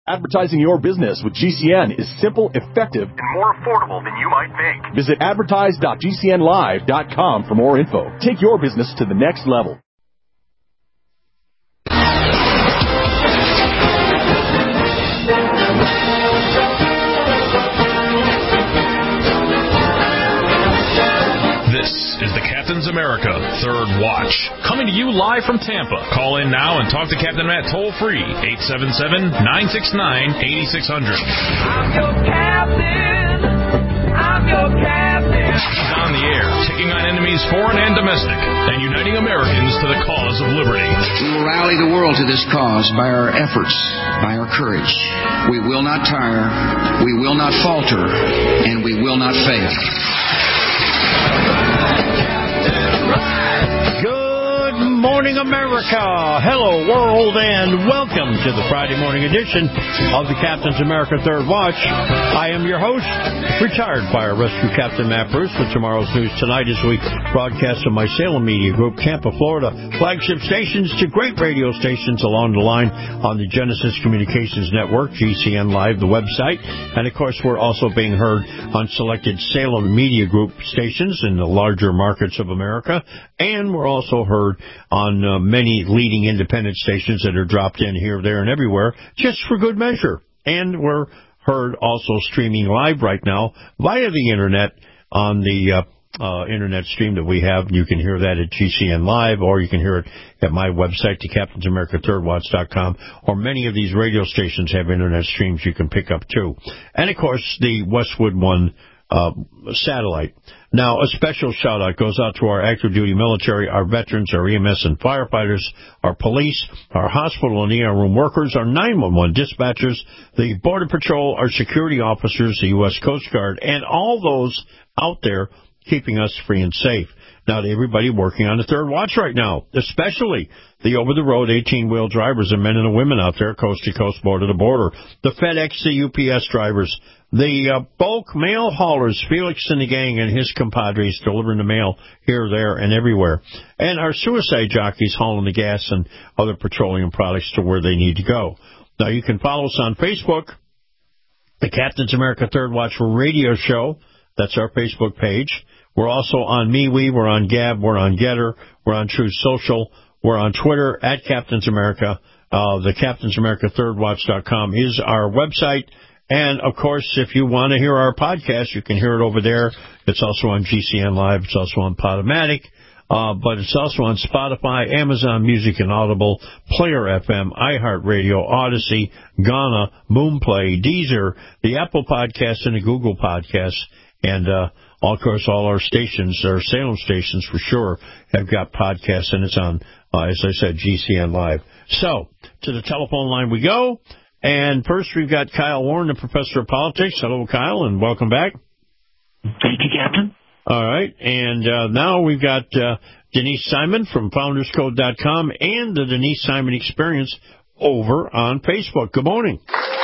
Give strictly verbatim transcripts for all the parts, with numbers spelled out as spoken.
Advertising your business with G C N is simple, effective, and more affordable than you might think. Visit advertise dot g c n live dot com for more info. Take your business to the next level. This is the Captain's America Third Watch, coming to you live from Tampa. Call in now and talk to Captain Matt toll-free, eight seven seven, nine six nine, eight six zero zero. I'm your captain. I'm your captain. He's on the air, taking on enemies foreign and domestic, and uniting Americans to the cause of liberty. We will rally the world to this cause by our efforts, by our courage. We will not tire, we will not falter, and we will not fail. Good morning, America. Hello, world, and welcome to the Friday morning edition of the Captain's America Third Watch. I am your host, retired Fire Rescue Captain Matt Bruce, with tomorrow's news tonight as we broadcast from my Salem Media Group, Tampa, Florida, flagship stations to great radio stations along the line on the Genesis Communications Network, G C N Live, the website. And, of course, we're also being heard on selected Salem Media Group stations in the larger markets of America. And we're also heard on uh, many leading independent stations that are dropped in here, there, and everywhere, just for good measure. And we're heard also streaming live right now via the Internet on the uh, uh, Internet stream that we have. You can hear that at G C N Live, or you can hear it at my website, the captains america third watch dot com, or many of these radio stations have Internet streams you can pick up, too. And, of course, the Westwood One Uh, satellite. Now, a special shout-out goes out to our active-duty military, our veterans, our E M S and firefighters, our police, our hospital and E R room workers, our nine one one dispatchers, the Border Patrol, our security officers, the U S Coast Guard, and all those out there keeping us free and safe. Now, to everybody working on the Third Watch right now, especially the over-the-road eighteen-wheel drivers and men and women out there, coast-to-coast, border-to-border, the FedEx, the U P S drivers, the uh, bulk mail haulers, Felix and the gang and his compadres delivering the mail here, there, and everywhere, and our suicide jockeys hauling the gas and other petroleum products to where they need to go. Now, you can follow us on Facebook, the Captain's America Third Watch Radio Show. That's our Facebook page. We're also on MeWe, we're on Gab, we're on Getter, we're on Truth Social, we're on Twitter, at Captain's America. Uh, the Captain's America Third Watch dot com is our website. And, of course, if you want to hear our podcast, you can hear it over there. It's also on G C N Live. It's also on Podomatic. Uh, but it's also on Spotify, Amazon Music and Audible, Player F M, iHeartRadio, Odyssey, Ghana, Boomplay, Deezer, the Apple Podcast, and the Google Podcast. And, uh, of course, all our stations, our Salem stations for sure, have got podcasts, and it's on, uh, as I said, G C N Live. So, to the telephone line we go. And first, we've got Kyle Warren, the professor of politics. Hello, Kyle, and welcome back. Thank you, Captain. All right. And uh, now we've got uh, Denise Simon from founders code dot com and the Denise Simon Experience over on Facebook. Good morning.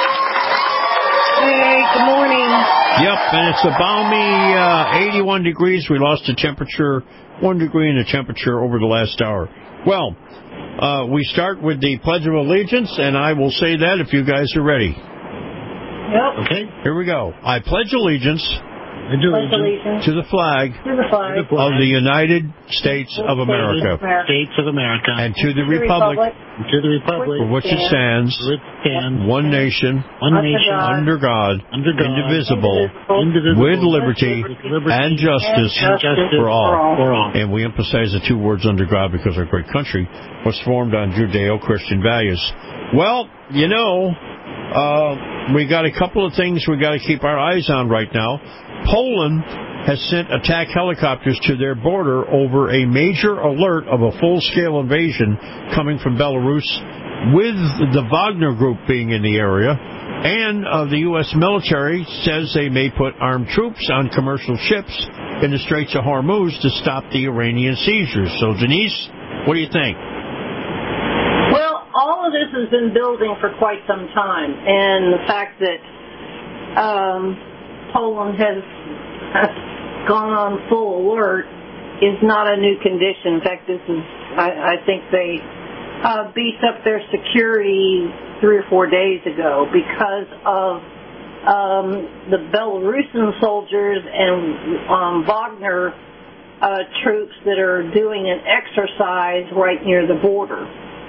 Hey, good morning. Yep, and it's a balmy uh, eighty-one degrees. We lost the temperature, one degree in the temperature over the last hour. Well, uh, we start with the Pledge of Allegiance, and I will say that if you guys are ready. Yep. Okay, here we go. I pledge allegiance Pledge allegiance to the flag, to the flag of the United States of America, States of America, and to the republic, and to the republic for which it stands, one nation, one nation, under God, under God, indivisible, indivisible, with liberty, liberty and justice, and justice for all. for all. And we emphasize the two words under God because our great country was formed on Judeo-Christian values. Well, you know, uh, we got a couple of things we got to keep our eyes on right now. Poland has sent attack helicopters to their border over a major alert of a full-scale invasion coming from Belarus, with the Wagner Group being in the area. And uh, the U S military says they may put armed troops on commercial ships in the Straits of Hormuz to stop the Iranian seizures. So, Denise, what do you think? Well, all of this has been building for quite some time, and the fact that um, Poland has, has gone on full alert is not a new condition. In fact, this is, I, I think they uh, beefed up their security three or four days ago because of um, the Belarusian soldiers and um, Wagner uh, troops that are doing an exercise right near the border.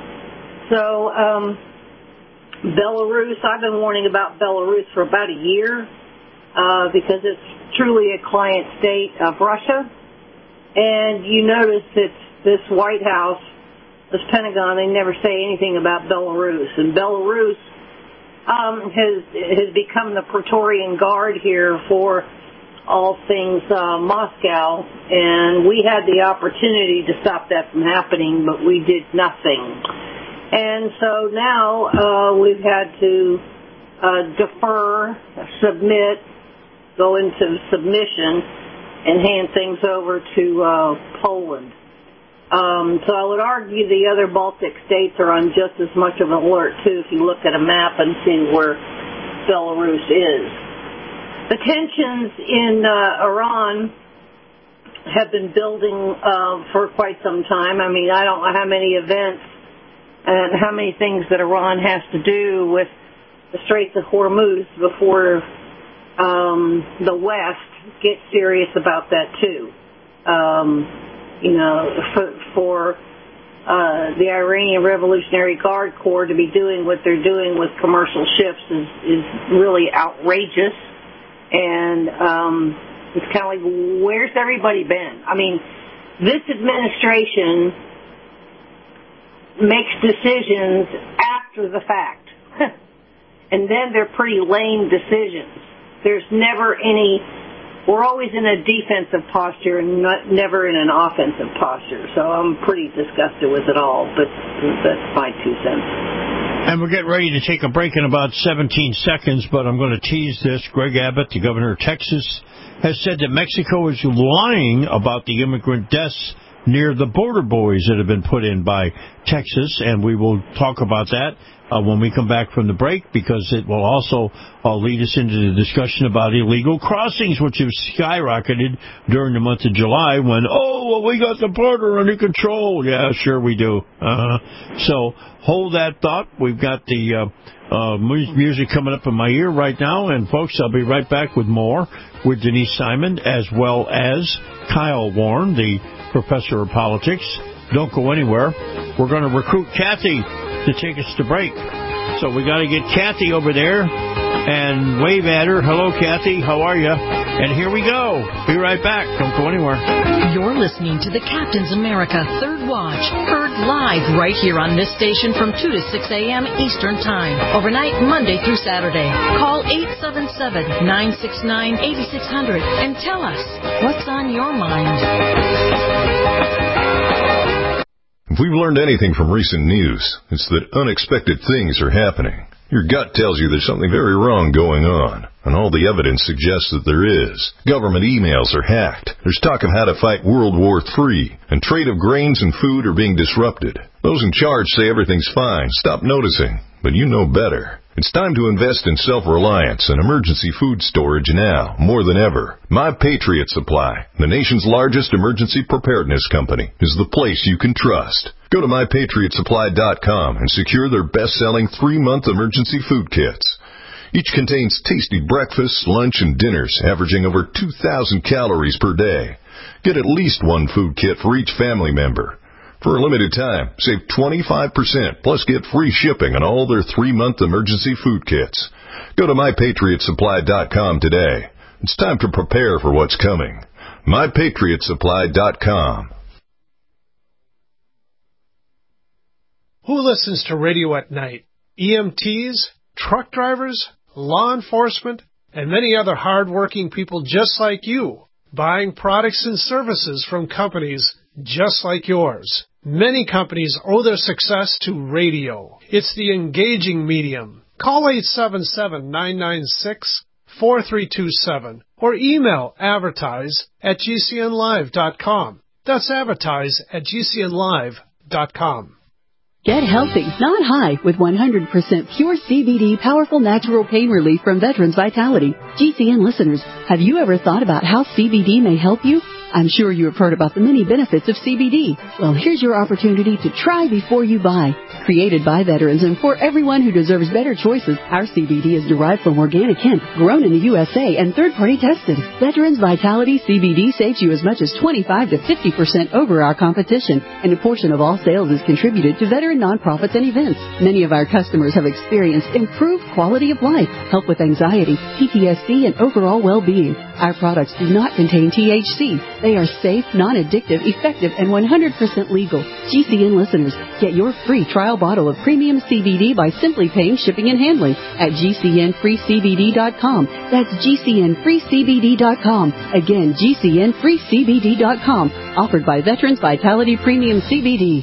So um, Belarus, I've been warning about Belarus for about a year uh, because it's truly a client state of Russia. And you notice that this White House, this Pentagon, they never say anything about Belarus. And Belarus um, has has become the Praetorian Guard here for all things uh, Moscow. And we had the opportunity to stop that from happening, but we did nothing. And so now uh, we've had to uh, defer, submit, go into submission, and hand things over to uh, Poland. Um, so I would argue the other Baltic states are on just as much of an alert, too, if you look at a map and see where Belarus is. The tensions in uh, Iran have been building uh, for quite some time. I mean, I don't know how many events and how many things that Iran has to do with the Straits of Hormuz before um, the West gets serious about that, too. Um, you know, for, for uh, the Iranian Revolutionary Guard Corps to be doing what they're doing with commercial ships is, is really outrageous. And um, it's kind of like, where's everybody been? I mean, this administration makes decisions after the fact. And then they're pretty lame decisions. There's never any, we're always in a defensive posture and not, never in an offensive posture. So I'm pretty disgusted with it all, but that's my two cents. And we're getting ready to take a break in about seventeen seconds, but I'm going to tease this. Greg Abbott, the governor of Texas, has said that Mexico is lying about the immigrant deaths near the border buoys that have been put in by Texas, and we will talk about that uh, when we come back from the break, because it will also uh, lead us into the discussion about illegal crossings, which have skyrocketed during the month of July when, oh, well, we got the border under control. Yeah, sure we do. Uh-huh. So hold that thought. We've got the uh, uh, music coming up in my ear right now, and, folks, I'll be right back with more with Denise Simon, as well as Kyle Warren, the professor of politics. Don't go anywhere. We're going to recruit Kathy to take us to break. So we got to get Kathy over there and wave at her. Hello, Kathy. How are you? And here we go. Be right back. Don't go anywhere. You're listening to the Captain's America Third Watch, heard live right here on this station from two to six a.m. Eastern Time, overnight Monday through Saturday. Call eight seven seven, nine six nine, eight six zero zero and tell us what's on your mind. If we've learned anything from recent news, it's that unexpected things are happening. Your gut tells you there's something very wrong going on, and all the evidence suggests that there is. Government emails are hacked. There's talk of how to fight World War Three, and trade of grains and food are being disrupted. Those in charge say everything's fine. Stop noticing, but you know better. It's time to invest in self-reliance and emergency food storage now, more than ever. My Patriot Supply, the nation's largest emergency preparedness company, is the place you can trust. Go to my patriot supply dot com and secure their best-selling three-month emergency food kits. Each contains tasty breakfasts, lunch, and dinners, averaging over two thousand calories per day. Get at least one food kit for each family member. For a limited time, save twenty-five percent, plus get free shipping on all their three-month emergency food kits. Go to my patriot supply dot com today. It's time to prepare for what's coming. my patriot supply dot com. Who listens to radio at night? E M Ts, truck drivers, law enforcement, and many other hard-working people just like you, buying products and services from companies just like yours. Many companies owe their success to radio. It's the engaging medium. Call eight seven seven, nine nine six, four three two seven or email advertise at g c n live dot com. That's advertise at g c n live dot com. Get healthy, not high, with one hundred percent pure C B D powerful natural pain relief from Veterans Vitality. G C N listeners, have you ever thought about how C B D may help you? I'm sure you have heard about the many benefits of C B D. Well, here's your opportunity to try before you buy. Created by veterans and for everyone who deserves better choices, our C B D is derived from organic hemp, grown in the U S A and third-party tested. Veterans Vitality C B D saves you as much as twenty-five to fifty percent over our competition, and a portion of all sales is contributed to veteran nonprofits and events. Many of our customers have experienced improved quality of life, help with anxiety, P T S D, and overall well-being. Our products do not contain T H C. They are safe, non-addictive, effective, and one hundred percent legal. G C N listeners, get your free trial bottle of premium C B D by simply paying shipping and handling at G C N free C B D dot com. That's G C N free C B D dot com. Again, G C N free C B D dot com. Offered by Veterans Vitality Premium C B D.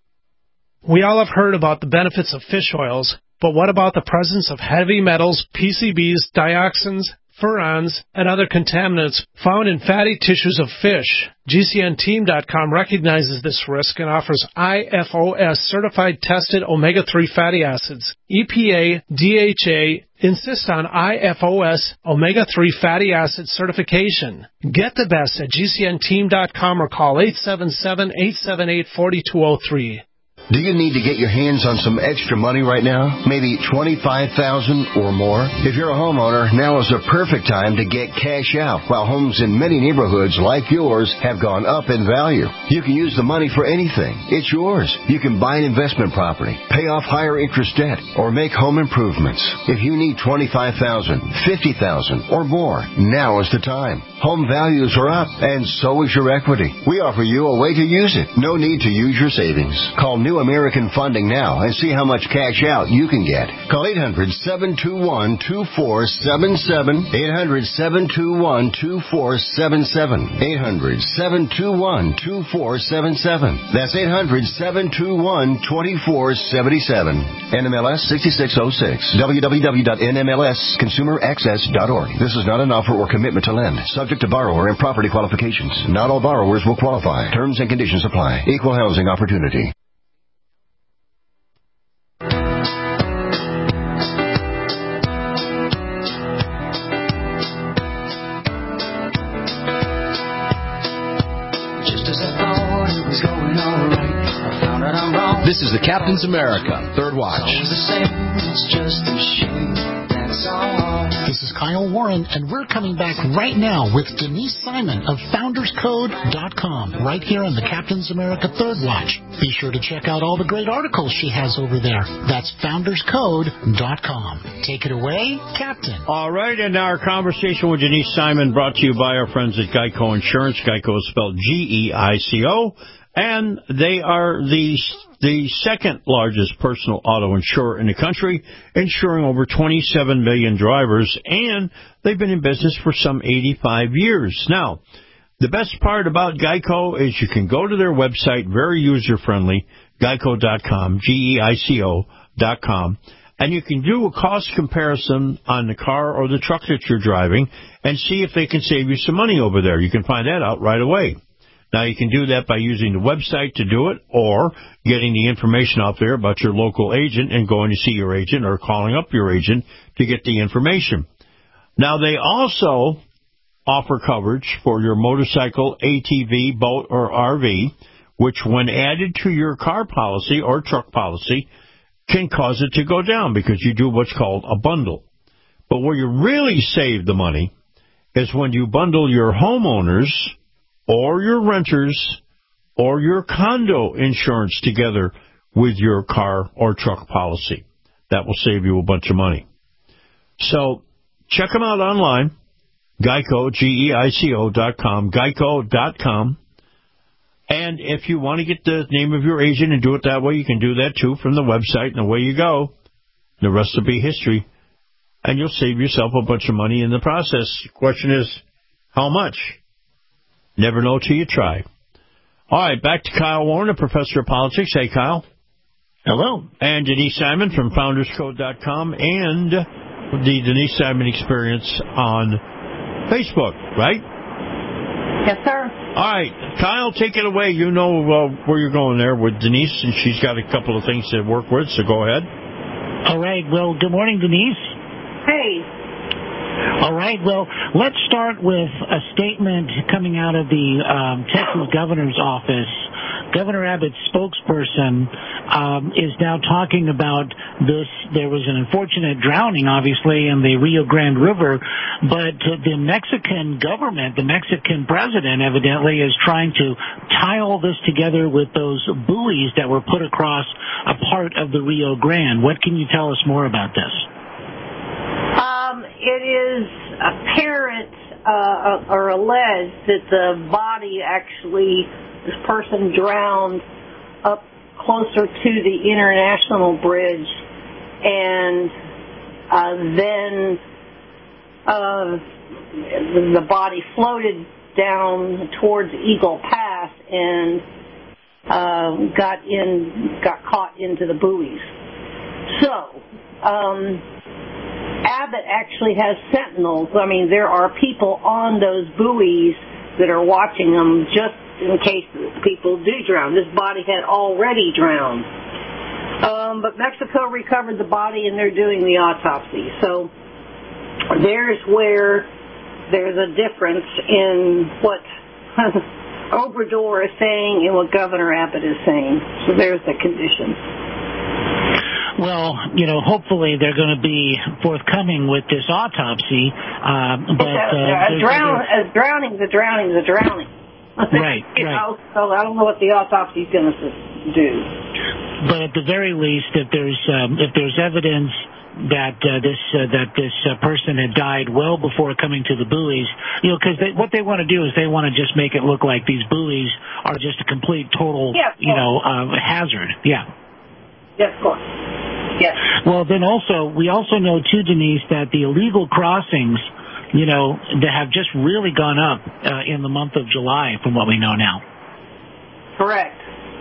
We all have heard about the benefits of fish oils, but what about the presence of heavy metals, P C Bs, dioxins, furans, and other contaminants found in fatty tissues of fish? G C N team dot com recognizes this risk and offers I F O S certified tested omega three fatty acids. E P A, D H A insist on I F O S omega three fatty acid certification. Get the best at G C N team dot com or call eight seven seven, eight seven eight, four two zero three. Do you need to get your hands on some extra money right now? Maybe twenty-five thousand dollars or more? If you're a homeowner, now is the perfect time to get cash out while homes in many neighborhoods like yours have gone up in value. You can use the money for anything. It's yours. You can buy an investment property, pay off higher interest debt, or make home improvements. If you need twenty-five thousand dollars, fifty thousand dollars or more, now is the time. Home values are up, and so is your equity. We offer you a way to use it. No need to use your savings. Call New American Funding now and see how much cash out you can get. Call eight hundred, seven two one, two four seven seven, eight hundred, seven two one, two four seven seven, eight hundred, seven two one, two four seven seven. That's eight hundred, seven two one, two four seven seven. N M L S sixty-six oh six. w w w dot n m l s consumer access dot org. This is not an offer or commitment to lend. Subject to borrower and property qualifications. Not all borrowers will qualify. Terms and conditions apply. Equal housing opportunity. This is the Captain's America Third Watch. This is Kyle Warren, and we're coming back right now with Denise Simon of founders code dot com, right here on the Captain's America Third Watch. Be sure to check out all the great articles she has over there. That's founders code dot com. Take it away, Captain. All right, and our conversation with Denise Simon brought to you by our friends at Geico Insurance. Geico is spelled G E I C O, and they are the the second largest personal auto insurer in the country, insuring over twenty-seven million drivers, and they've been in business for some eighty-five years. Now, the best part about Geico is you can go to their website, very user-friendly, geico dot com, G E I C O dot com, and you can do a cost comparison on the car or the truck that you're driving and see if they can save you some money over there. You can find that out right away. Now, you can do that by using the website to do it or getting the information out there about your local agent and going to see your agent or calling up your agent to get the information. Now, they also offer coverage for your motorcycle, A T V, boat, or R V, which when added to your car policy or truck policy can cause it to go down because you do what's called a bundle. But where you really save the money is when you bundle your homeowners or your renters, or your condo insurance together with your car or truck policy. That will save you a bunch of money. So check them out online, Geico, G E I C O dot com, geico dot com. And if you want to get the name of your agent and do it that way, you can do that too from the website, and away you go. The rest will be history. And you'll save yourself a bunch of money in the process. The question is, how much? Never know till you try. All right, back to Kyle Warren, a professor of politics. Hey, Kyle. Hello. And Denise Simon from founders code dot com and the Denise Simon Experience on Facebook, right? Yes, sir. All right, Kyle, take it away. You know uh, where you're going there with Denise, and she's got a couple of things to work with, so go ahead. All right. Well, good morning, Denise. Hey. All right. Well, let's start with a statement coming out of the um, Texas governor's office. Governor Abbott's spokesperson um, is now talking about this. There was an unfortunate drowning, obviously, in the Rio Grande River, but uh, the Mexican government, the Mexican president, evidently is trying to tie all this together with those buoys that were put across a part of the Rio Grande. What can you tell us more about this? Um, it is apparent uh, or alleged that the body actually, this person drowned up closer to the International Bridge, and uh, then uh, the body floated down towards Eagle Pass and uh, got in, got caught into the buoys. So, um, Abbott actually has sentinels. I mean, there are people on those buoys that are watching them just in case people do drown. This body had already drowned. Um, but Mexico recovered the body, and they're doing the autopsy. So there's where there's a difference in what Obrador is saying and what Governor Abbott is saying. So there's the condition. Well, you know, hopefully they're going to be forthcoming with this autopsy. Uh, but uh, a, drown, a drowning's a drowning's a drowning. Right, you right. know, so I don't know what the autopsy's going to do. But at the very least, if there's um, if there's evidence that uh, this uh, that this uh, person had died well before coming to the buoys, you know, because what they want to do is they want to just make it look like these buoys are just a complete, total, yeah, you know, uh, hazard. Yeah. Yes, of course. Yes. Well, then also, we also know, too, Denise, that the illegal crossings, you know, that have just really gone up uh, in the month of July from what we know now. Correct.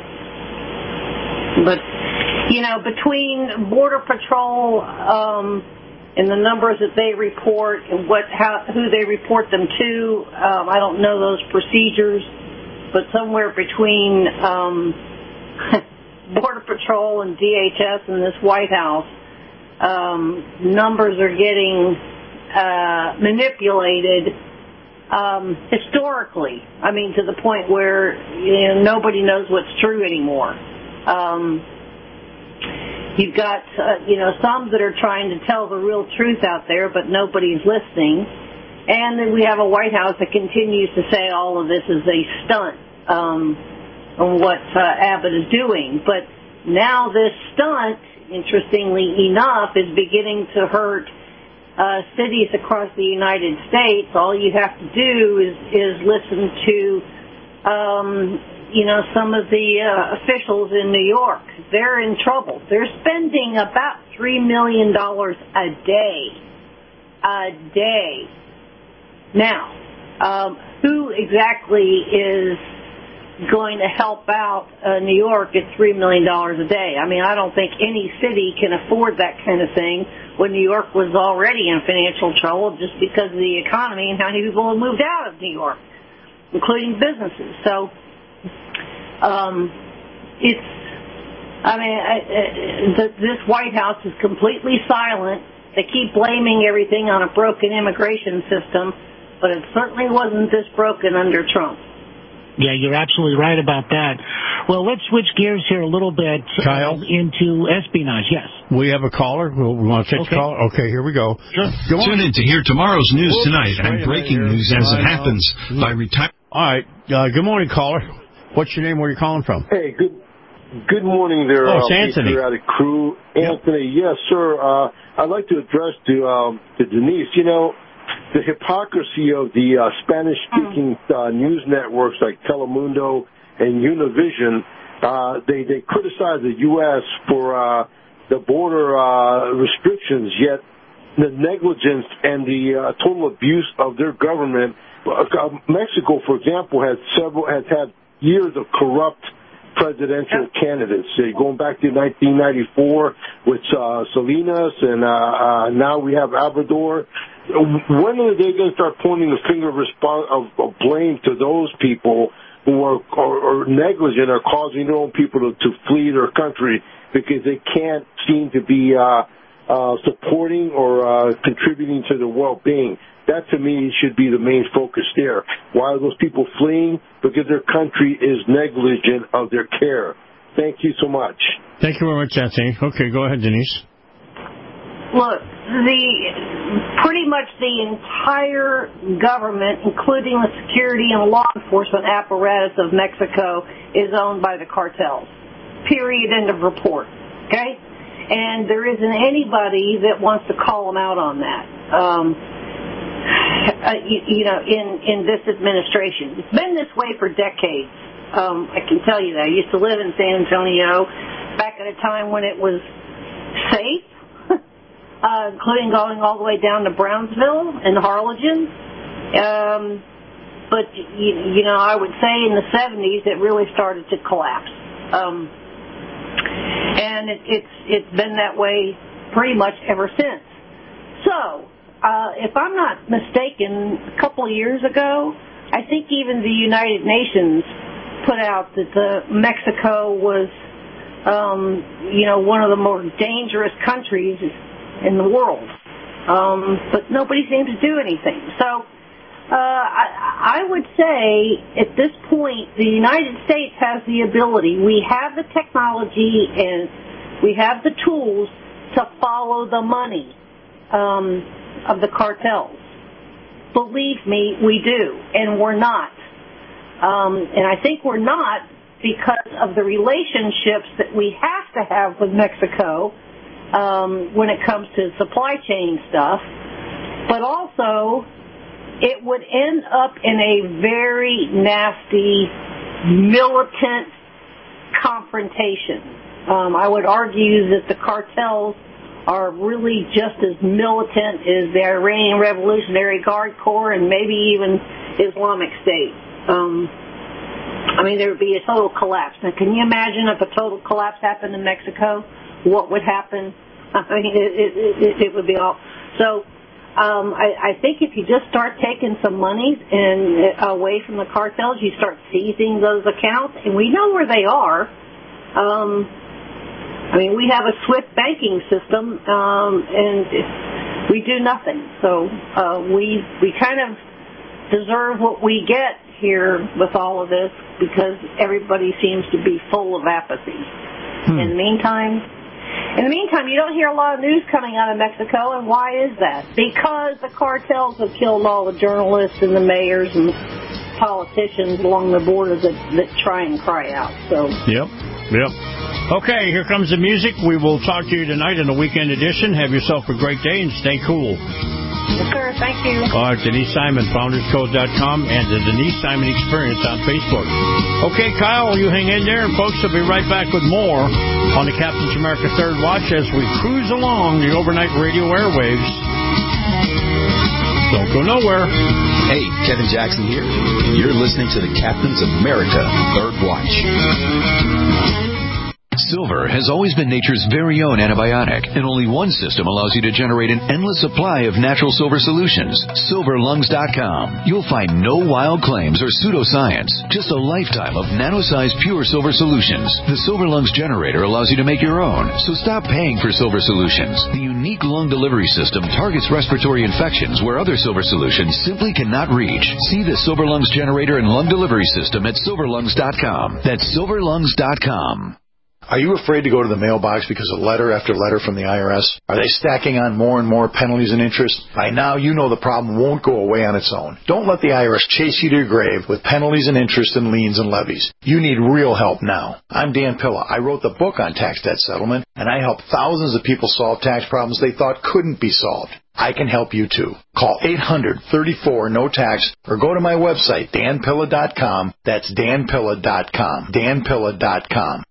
But, you know, between Border Patrol um, and the numbers that they report and what, how, who they report them to, um, I don't know those procedures, but somewhere between Um, Border Patrol and D H S and this White House, um, numbers are getting uh, manipulated um, historically. I mean, to the point where you know, nobody knows what's true anymore. Um, you've got, uh, you know, some that are trying to tell the real truth out there, but nobody's listening. And then we have a White House that continues to say all of this is a stunt. Um, on what uh, Abbott is doing. But now this stunt, interestingly enough, is beginning to hurt uh, cities across the United States. All you have to do is, is listen to, um, you know, some of the uh, officials in New York. They're in trouble. They're spending about three million dollars a day. A day. Now, um, who exactly is going to help out uh, New York at three million dollars a day? I mean, I don't think any city can afford that kind of thing when New York was already in financial trouble just because of the economy and how many people have moved out of New York, including businesses. So, um, it's, I mean, I, I, the, this White House is completely silent. They keep blaming everything on a broken immigration system, but it certainly wasn't this broken under Trump. Yeah, you're absolutely right about that. Well, let's switch gears here a little bit Kyle? Uh, into espionage. Yes. We have a caller. We want to take okay. the caller? Okay, here we go. Sure. go Tune in to hear tomorrow's news Whoops, tonight and breaking news as it happens by retiring. All right. Uh, good morning, caller. What's your name? Where are you calling from? Hey, good good morning there. Oh, it's uh, Anthony. Patriotic crew. Anthony, yep. Yes, sir. Uh, I'd like to address to, um, to Denise, you know, the hypocrisy of the uh, Spanish-speaking uh, news networks like Telemundo and Univision. Uh, they, they criticize the U S for uh, the border uh, restrictions, yet the negligence and the uh, total abuse of their government. Uh, Mexico, for example, has several has had years of corrupt presidential candidates. Uh, going back to nineteen ninety-four with uh, Salinas, and uh, uh, now we have Obrador. When are they going to start pointing the finger of, response, of, of blame to those people who are, are, are negligent or causing their own people to, to flee their country because they can't seem to be uh, uh, supporting or uh, contributing to the well-being. That, to me, should be the main focus there. Why are those people fleeing? Because their country is negligent of their care. Thank you so much. Thank you very much, Anthony. Okay, go ahead, Denise. Look, the pretty much the entire government, including the security and law enforcement apparatus of Mexico, is owned by the cartels. Period. End of report. Okay? And there isn't anybody that wants to call them out on that. Um, uh, you, you know, in, in this administration. It's been this way for decades. Um, I can tell you that. I used to live in San Antonio back at a time when it was safe. Uh, including going all the way down to Brownsville and Harlingen. Um, but, you, you know, I would say in the seventies it really started to collapse. Um, and it, it's it's been that way pretty much ever since. So, uh, if I'm not mistaken, a couple of years ago, I think even the United Nations put out that the Mexico was, um, you know, one of the more dangerous countries in the world, um, but nobody seems to do anything. So uh, I, I would say at this point the United States has the ability, we have the technology and we have the tools to follow the money um, of the cartels. Believe me, we do, and we're not. Um, and I think we're not because of the relationships that we have to have with Mexico Um, when it comes to supply chain stuff, but also it would end up in a very nasty, militant confrontation. Um, I would argue that the cartels are really just as militant as the Iranian Revolutionary Guard Corps and maybe even Islamic State. Um, I mean, there would be a total collapse. Now, can you imagine if a total collapse happened in Mexico? What would happen? I mean, it, it, it, it would be all. So, um, I, I think if you just start taking some money and uh, away from the cartels, you start seizing those accounts, and we know where they are. Um, I mean, we have a SWIFT banking system, um, and we do nothing. So uh, we we kind of deserve what we get here with all of this because everybody seems to be full of apathy. Hmm. In the meantime, in the meantime, you don't hear a lot of news coming out of Mexico, and why is that? Because the cartels have killed all the journalists and the mayors and politicians along the border that, that try and cry out. So. Yep, yep. Okay, here comes the music. We will talk to you tonight in the weekend edition. Have yourself a great day and stay cool. Yes, sir. Thank you. All right, Denise Simon, founders code dot com, and the Denise Simon Experience on Facebook. Okay, Kyle, you hang in there, and folks, will be right back with more on the Captain's America Third Watch as we cruise along the overnight radio airwaves. Don't go nowhere. Hey, Kevin Jackson here. You're listening to the Captain's America Third Watch. Silver has always been nature's very own antibiotic, and only one system allows you to generate an endless supply of natural silver solutions. silver lungs dot com. You'll find no wild claims or pseudoscience, just a lifetime of nano-sized pure silver solutions. The Silver Lungs generator allows you to make your own, so stop paying for silver solutions. The unique lung delivery system targets respiratory infections where other silver solutions simply cannot reach. See the Silver Lungs generator and lung delivery system at silver lungs dot com. That's silver lungs dot com. Are you afraid to go to the mailbox because of letter after letter from the I R S? Are they stacking on more and more penalties and interest? By now, you know the problem won't go away on its own. Don't let the I R S chase you to your grave with penalties and interest and liens and levies. You need real help now. I'm Dan Pilla. I wrote the book on tax debt settlement, and I help thousands of people solve tax problems they thought couldn't be solved. I can help you too. Call eight hundred, thirty-four, no tax or go to my website, dan pilla dot com. That's dan pilla dot com. dan pilla dot com.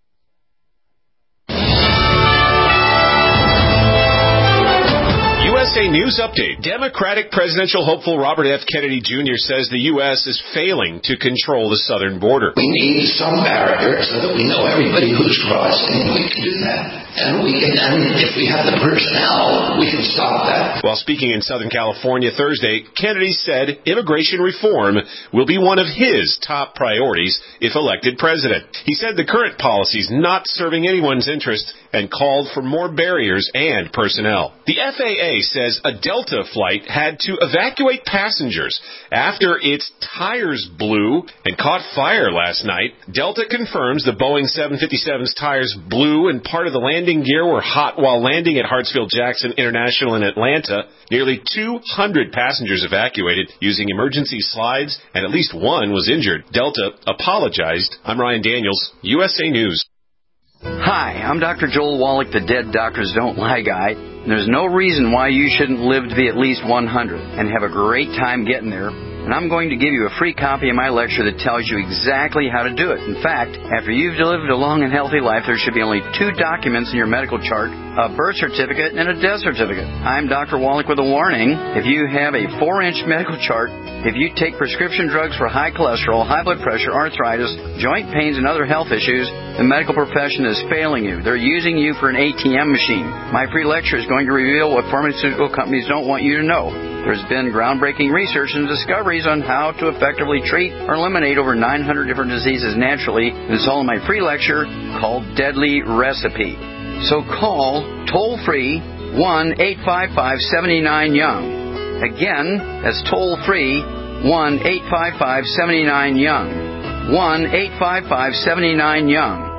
U S A News Update. Democratic presidential hopeful Robert F. Kennedy Junior says the U S is failing to control the southern border. We need some barrier so that we know everybody who's crossing. We can do that. And we can, and if we have the personnel, we can stop that. While speaking in Southern California Thursday, Kennedy said immigration reform will be one of his top priorities if elected president. He said the current policy is not serving anyone's interest and called for more barriers and personnel. The F A A says a Delta flight had to evacuate passengers after its tires blew and caught fire last night. Delta confirms the Boeing seven fifty-seven's tires blew and part of the landing gear were hot while landing at Hartsfield-Jackson International in Atlanta. Nearly two hundred passengers evacuated using emergency slides, and at least one was injured. Delta apologized. I'm Ryan Daniels, U S A News. Hi, I'm Doctor Joel Wallach, the Dead Doctors Don't Lie guy. There's no reason why you shouldn't live to be at least one hundred and have a great time getting there. And I'm going to give you a free copy of my lecture that tells you exactly how to do it. In fact, after you've lived a long and healthy life, there should be only two documents in your medical chart, a birth certificate and a death certificate. I'm Doctor Wallach with a warning. If you have a four-inch medical chart, if you take prescription drugs for high cholesterol, high blood pressure, arthritis, joint pains, and other health issues, the medical profession is failing you. They're using you for an A T M machine. My free lecture is going to reveal what pharmaceutical companies don't want you to know. There's been groundbreaking research and discoveries on how to effectively treat or eliminate over nine hundred different diseases naturally. And it's all in my free lecture called Deadly Recipe. So call toll-free one eight five five, seven nine, young. Again, that's toll-free one eight five five, seven nine, young. one eight five five, seven nine, young.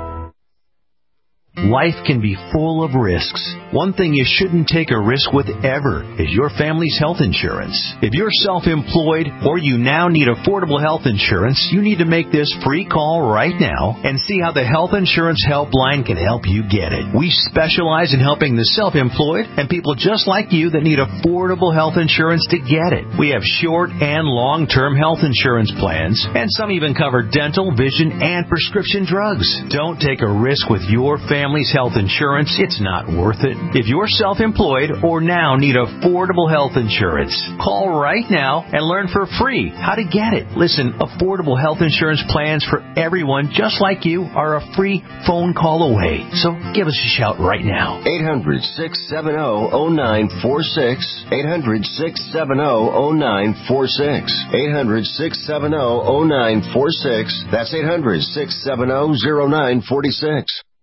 Life can be full of risks. One thing you shouldn't take a risk with ever is your family's health insurance. If you're self-employed or you now need affordable health insurance, you need to make this free call right now and see how the Health Insurance Helpline can help you get it. We specialize in helping the self-employed and people just like you that need affordable health insurance to get it. We have short and long-term health insurance plans, and some even cover dental, vision, and prescription drugs. Don't take a risk with your family. Family's health insurance, it's not worth it. If you're self-employed or now need affordable health insurance, call right now and learn for free how to get it. Listen, affordable health insurance plans for everyone just like you are a free phone call away. So give us a shout right now. eight hundred, six seven zero, zero nine four six. eight hundred, six seven zero, zero nine four six. eight hundred, six seven zero, zero nine four six. That's eight hundred, six seven zero, zero nine four six.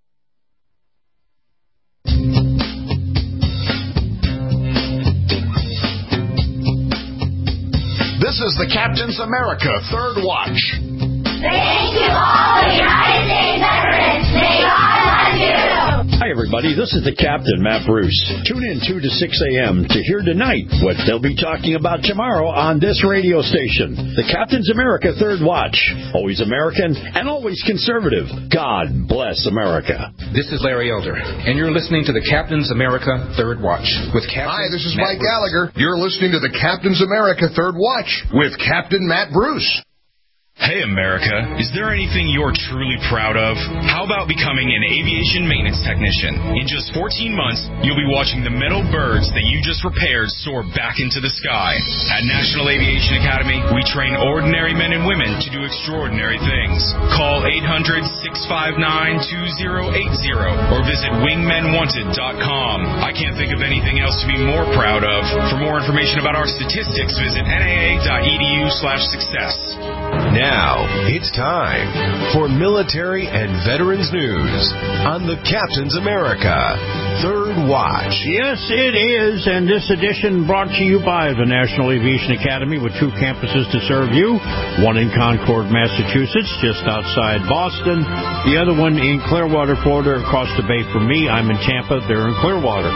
This is the Captain's America Third Watch. Thank you all the United States veterans. May God bless you. Hi, everybody. This is the Captain, Matt Bruce. Tune in two to six a.m. to hear tonight what they'll be talking about tomorrow on this radio station. The Captain's America Third Watch. Always American and always conservative. God bless America. This is Larry Elder, and you're listening to the Captain's America Third Watch with Captain Hi, this is Matt Mike Bruce. Gallagher. You're listening to the Captain's America Third Watch with Captain Matt Bruce. Hey, America, is there anything you're truly proud of? How about becoming an aviation maintenance technician? In just fourteen months, you'll be watching the metal birds that you just repaired soar back into the sky. At National Aviation Academy, we train ordinary men and women to do extraordinary things. Call eight hundred, six five nine, two zero eight zero or visit wingmen wanted dot com. I can't think of anything else to be more proud of. For more information about our statistics, visit N A A dot E D U slash success. Now, it's time for military and veterans news on the Captain's America Third Watch. Yes, it is, and this edition brought to you by the National Aviation Academy with two campuses to serve you, one in Concord, Massachusetts, just outside Boston, the other one in Clearwater, Florida, across the bay from me. I'm in Tampa, they're in Clearwater.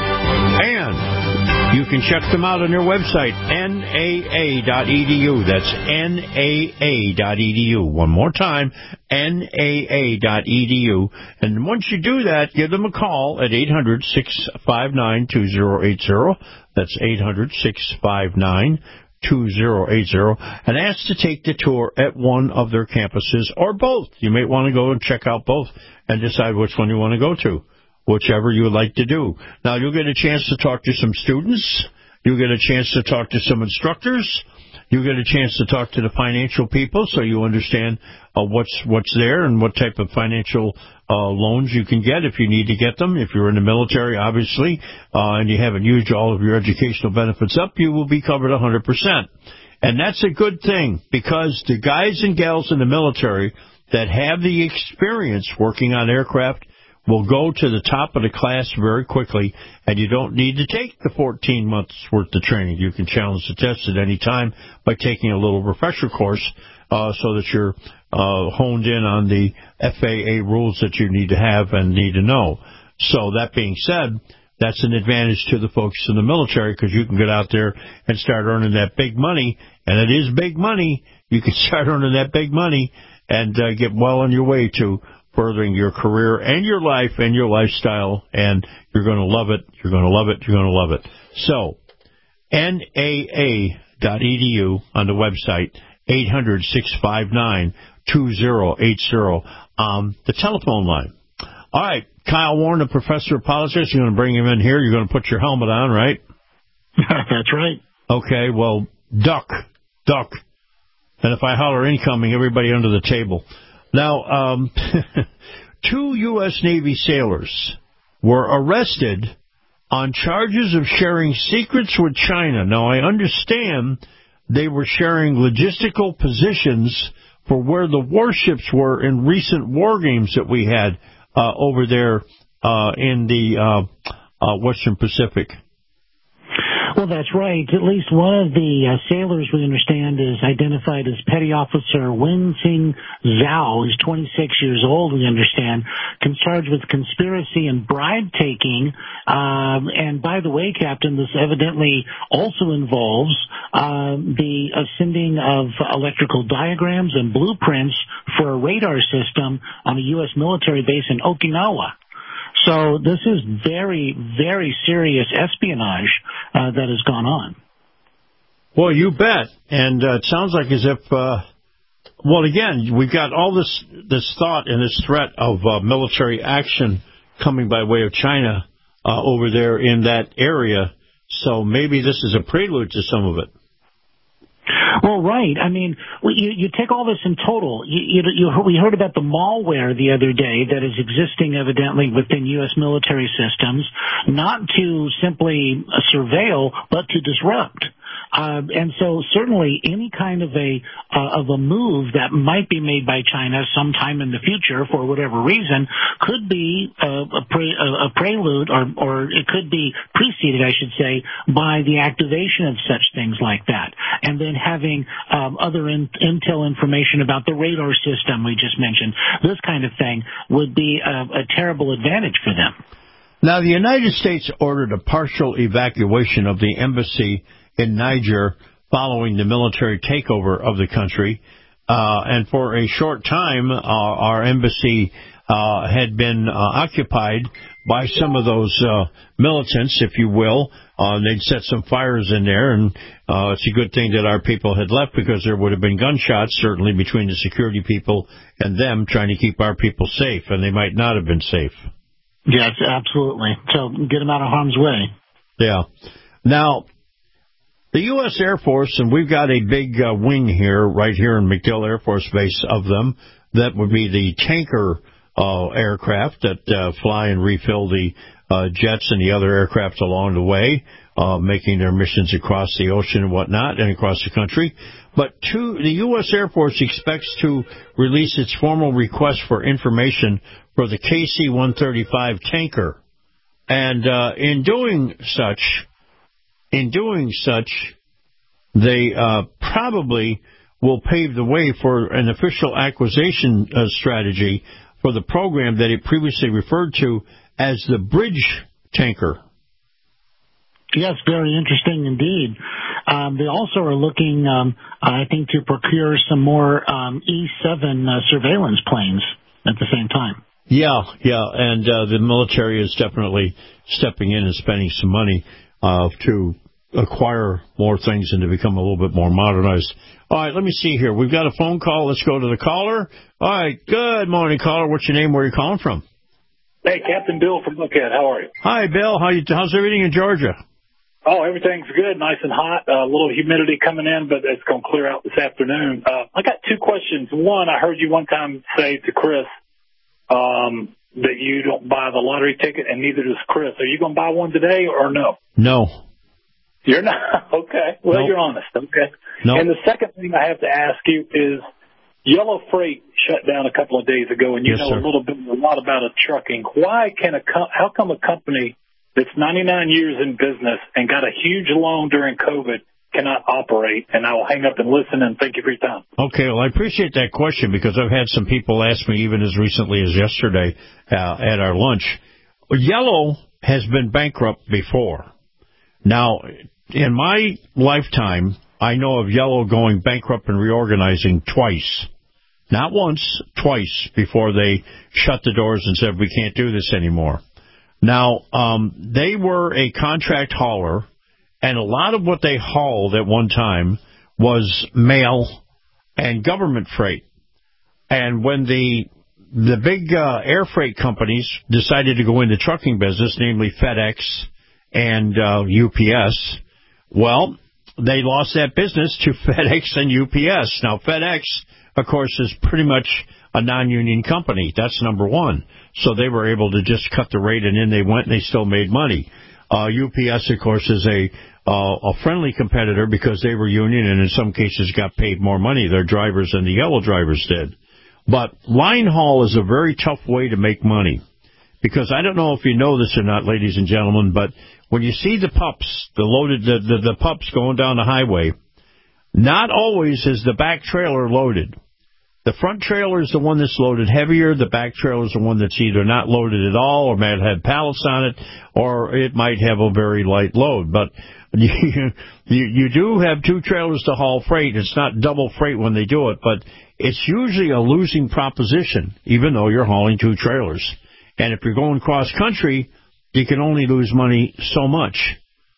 And you can check them out on their website, N A A dot E D U. That's N A A dot E D U. One more time, N A A dot E D U. And once you do that, give them a call at eight hundred, six five nine, two zero eight zero. That's eight hundred, six five nine, two zero eight zero. And ask to take the tour at one of their campuses or both. You may want to go and check out both and decide which one you want to go to. Whichever you would like to do. Now, you'll get a chance to talk to some students You get a chance to talk to some instructors. You get a chance to talk to the financial people, so you understand uh, what's what's there and what type of financial uh, loans you can get if you need to get them. If you're in the military, obviously, uh, and you haven't used all of your educational benefits up, you will be covered one hundred percent. And that's a good thing, because the guys and gals in the military that have the experience working on aircraft will go to the top of the class very quickly, and you don't need to take the fourteen months worth of training. You can challenge the test at any time by taking a little refresher course uh, so that you're uh, honed in on the F A A rules that you need to have and need to know. So that being said, that's an advantage to the folks in the military, because you can get out there and start earning that big money, and it is big money. You can start earning that big money and uh, get well on your way to furthering your career and your life and your lifestyle, and you're going to love it. You're going to love it. You're going to love it. So, N A A dot E D U on the website, eight hundred, six five nine, two zero eight zero, um, the telephone line. All right, Kyle Warren, the professor of politics, you're going to bring him in here. You're going to put your helmet on, right? That's right. Okay, well, duck, duck. And if I holler incoming, everybody under the table. Now, um, two U S. Navy sailors were arrested on charges of sharing secrets with China. Now, I understand they were sharing logistical positions for where the warships were in recent war games that we had uh, over there uh, in the uh, uh, Western Pacific. Well, that's right. At least one of the uh, sailors, we understand, is identified as Petty Officer Wen-Sing Zhao. He's twenty-six years old, we understand, charged with conspiracy and bribe-taking. Um, and by the way, Captain, this evidently also involves uh, the uh, sending of electrical diagrams and blueprints for a radar system on a U S military base in Okinawa. So this is very, very serious espionage uh, that has gone on. Well, you bet. And uh, it sounds like as if, uh, well, again, we've got all this this thought and this threat of uh, military action coming by way of China uh, over there in that area. So maybe this is a prelude to some of it. Well, right. I mean, you, you take all this in total. You, you, you, we heard about the malware the other day that is existing evidently within U S military systems, not to simply surveil, but to disrupt. Uh, and so certainly any kind of a uh, of a move that might be made by China sometime in the future for whatever reason could be uh, a, pre, a, a prelude, or, or it could be preceded, I should say, by the activation of such things like that. And then having um, other in, intel information about the radar system we just mentioned. This kind of thing would be a, a terrible advantage for them. Now, the United States ordered a partial evacuation of the embassy in Niger following the military takeover of the country. Uh, and for a short time, uh, our embassy uh, had been uh, occupied by some of those uh, militants, if you will. Uh, they'd set some fires in there, and uh, it's a good thing that our people had left, because there would have been gunshots, certainly, between the security people and them trying to keep our people safe, and they might not have been safe. Yes, absolutely. So get them out of harm's way. Yeah. Now, the U S. Air Force, and we've got a big uh, wing here, right here in MacDill Air Force Base of them, that would be the tanker uh, aircraft that uh, fly and refill the uh, jets and the other aircraft along the way, uh, making their missions across the ocean and whatnot and across the country. But two, the U S. Air Force expects to release its formal request for information for the K C one thirty-five tanker. And uh, in doing such... In doing such, they uh, probably will pave the way for an official acquisition uh, strategy for the program that it previously referred to as the bridge tanker. Yes, very interesting indeed. Um, they also are looking, um, I think, to procure some more um, E seven uh, surveillance planes at the same time. Yeah, yeah, and uh, the military is definitely stepping in and spending some money Uh, to acquire more things and to become a little bit more modernized. All right, let me see here. We've got a phone call. Let's go to the caller. All right, good morning, caller. What's your name? Where are you calling from? Hey, Captain Bill from Buckhead. How are you? Hi, Bill. How you? How's everything in Georgia? Oh, everything's good, nice and hot. A uh, little humidity coming in, but it's going to clear out this afternoon. Uh, I got two questions. One, I heard you one time say to Chris um, that you don't buy the lottery ticket, and neither does Chris. Are you going to buy one today or no? No. You're not? Okay. Well, nope. You're honest. Okay. Nope. And the second thing I have to ask you is Yellow Freight shut down a couple of days ago, and you yes, know sir. a little bit, a lot about a trucking. Why can a com- how come a company that's ninety-nine years in business and got a huge loan during COVID cannot operate? And I will hang up and listen, and thank you for your time. Okay, well, I appreciate that question because I've had some people ask me even as recently as yesterday uh, at our lunch. Yellow has been bankrupt before. Now, in my lifetime, I know of Yellow going bankrupt and reorganizing twice. Not once, twice before they shut the doors and said, we can't do this anymore. Now, um, they were a contract hauler, and a lot of what they hauled at one time was mail and government freight. And when the the big uh, air freight companies decided to go into trucking business, namely FedEx and uh, U P S, well, they lost that business to FedEx and U P S. Now, FedEx, of course, is pretty much a non-union company. That's number one. So they were able to just cut the rate, and in they went, and they still made money. Uh, U P S, of course, is a uh, a friendly competitor because they were union and in some cases got paid more money, their drivers, than the Yellow drivers did. But line haul is a very tough way to make money because I don't know if you know this or not, ladies and gentlemen, but when you see the pups, the loaded the, the, the pups going down the highway, not always is the back trailer loaded. The front trailer is the one that's loaded heavier. The back trailer is the one that's either not loaded at all or might have pallets on it, or it might have a very light load. But you, you, you do have two trailers to haul freight. It's not double freight when they do it, but it's usually a losing proposition, even though you're hauling two trailers. And if you're going cross-country, you can only lose money so much.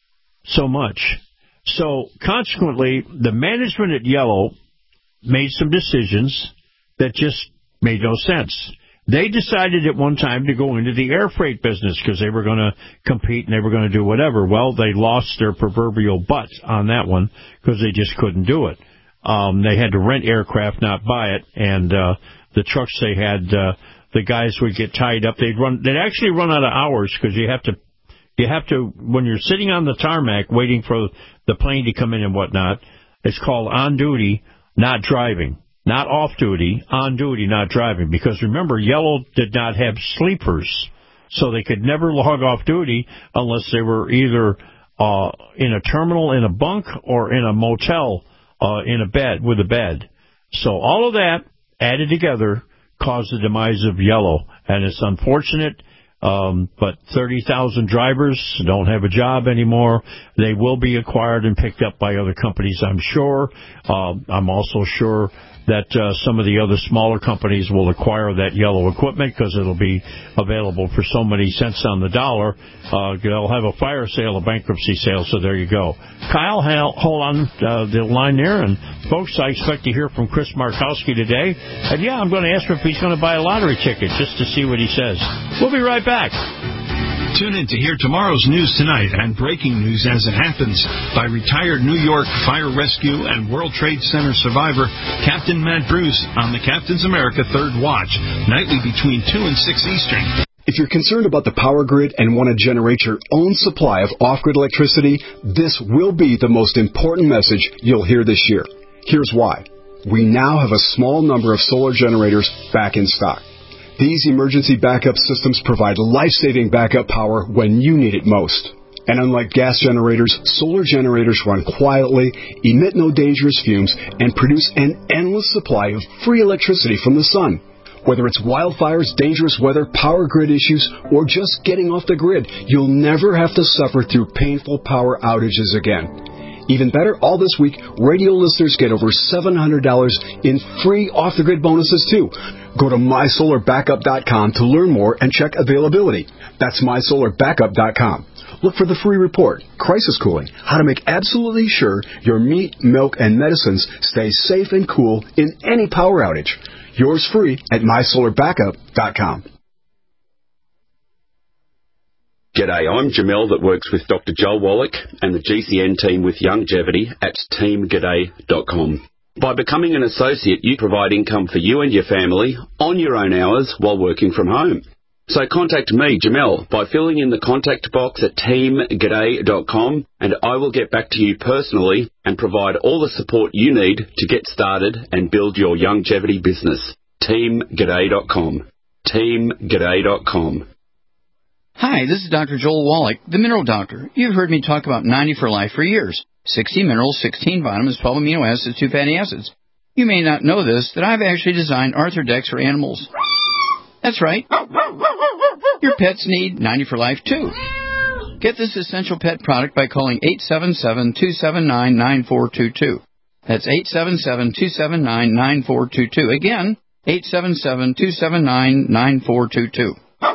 So much. So, consequently, the management at Yellow made some decisions that just made no sense. They decided at one time to go into the air freight business because they were going to compete and they were going to do whatever. Well, they lost their proverbial butt on that one because they just couldn't do it. Um, they had to rent aircraft, not buy it, and uh, the trucks they had, uh, the guys would get tied up. They'd run. They'd actually run out of hours because you have to, you have to when you're sitting on the tarmac waiting for the plane to come in and whatnot. It's called on duty, not driving. Not off duty, on duty, not driving. Because remember, Yellow did not have sleepers, so they could never log off duty unless they were either uh, in a terminal in a bunk or in a motel uh, in a bed with a bed. So all of that added together caused the demise of Yellow, and it's unfortunate. Um, but thirty thousand drivers don't have a job anymore. They will be acquired and picked up by other companies, I'm sure. Uh, I'm also sure that uh, some of the other smaller companies will acquire that Yellow equipment because it'll be available for so many cents on the dollar. Uh, they'll have a fire sale, a bankruptcy sale, so there you go. Kyle, hold on uh, the line there. And, folks, I expect to hear from Chris Markowski today. And, yeah, I'm going to ask him if he's going to buy a lottery ticket just to see what he says. We'll be right back. Tune in to hear tomorrow's news tonight and breaking news as it happens by retired New York Fire Rescue and World Trade Center survivor Captain Matt Bruce on the Captain's America Third Watch, nightly between two and six Eastern. If you're concerned about the power grid and want to generate your own supply of off-grid electricity, this will be the most important message you'll hear this year. Here's why. We now have a small number of solar generators back in stock. These emergency backup systems provide life-saving backup power when you need it most. And unlike gas generators, solar generators run quietly, emit no dangerous fumes, and produce an endless supply of free electricity from the sun. Whether it's wildfires, dangerous weather, power grid issues, or just getting off the grid, you'll never have to suffer through painful power outages again. Even better, all this week, radio listeners get over seven hundred dollars in free off-the-grid bonuses, too. Go to my solar backup dot com to learn more and check availability. That's my solar backup dot com. Look for the free report, Crisis Cooling, how to make absolutely sure your meat, milk, and medicines stay safe and cool in any power outage. Yours free at my solar backup dot com. G'day, I'm Jamel that works with Doctor Joel Wallach and the G C N team with Longevity at team g'day dot com. By becoming an associate, you provide income for you and your family on your own hours while working from home. So contact me, Jamel, by filling in the contact box at team g'day dot com, and I will get back to you personally and provide all the support you need to get started and build your longevity business. team g'day dot com. team g'day dot com. Hi, this is Doctor Joel Wallach, the Mineral Doctor. You've heard me talk about ninety for Life for years. sixty minerals, sixteen vitamins, twelve amino acids, two fatty acids. You may not know this, that I've actually designed Arthrodex for animals. That's right. Your pets need ninety for Life, too. Get this essential pet product by calling eight seven seven, two seven nine, nine four two two. That's eight seven seven, two seven nine, nine four two two. Again, eight seven seven, two seven nine, nine four two two.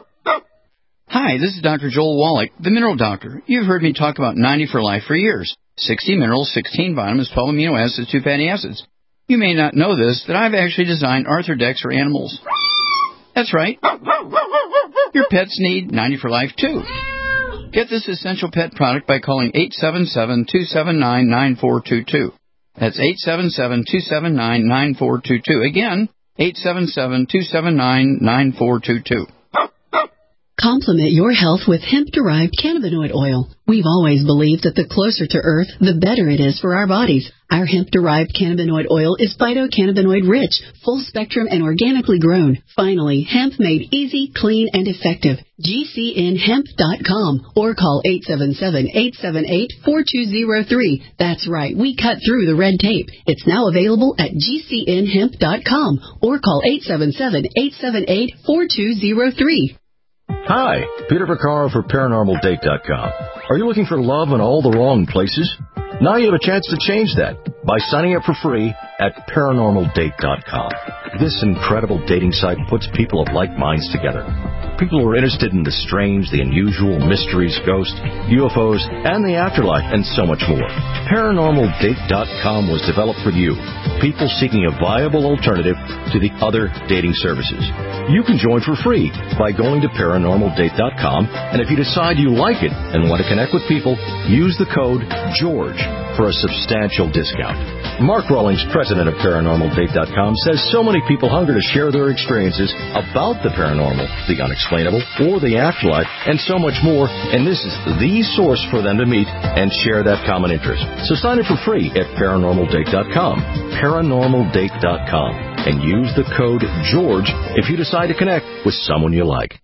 Hi, this is Doctor Joel Wallach, the Mineral Doctor. You've heard me talk about ninety for Life for years. sixty minerals, sixteen vitamins, twelve amino acids, two fatty acids. You may not know this, that I've actually designed Arthrodex for animals. That's right. Your pets need ninety for Life, too. Get this essential pet product by calling eight seven seven, two seven nine, nine four two two. That's eight seven seven, two seven nine, nine four two two. Again, eight seven seven, two seven nine, nine four two two. Complement your health with hemp-derived cannabinoid oil. We've always believed that the closer to Earth, the better it is for our bodies. Our hemp-derived cannabinoid oil is phytocannabinoid-rich, full-spectrum, and organically grown. Finally, hemp made easy, clean, and effective. G C N hemp dot com or call eight seven seven, eight seven eight, four two zero three. That's right, we cut through the red tape. It's now available at G C N hemp dot com or call eight seven seven, eight seven eight, four two zero three. Hi, Peter Vaccaro for paranormal date dot com. Are you looking for love in all the wrong places? Now you have a chance to change that by signing up for free at paranormal date dot com. This incredible dating site puts people of like minds together. People who are interested in the strange, the unusual, mysteries, ghosts, U F Os, and the afterlife, and so much more. paranormal date dot com was developed for you, people seeking a viable alternative to the other dating services. You can join for free by going to paranormal date dot com, and if you decide you like it and want to connect with people, use the code GEORGE for a substantial discount. Mark Rawlings, president of paranormal date dot com, says so many people hunger to share their experiences about the paranormal, the unexplainable, or the afterlife, and so much more, and this is the source for them to meet and share that common interest. So sign up for free at paranormal date dot com, paranormal date dot com, and use the code GEORGE if you decide to connect with someone you like.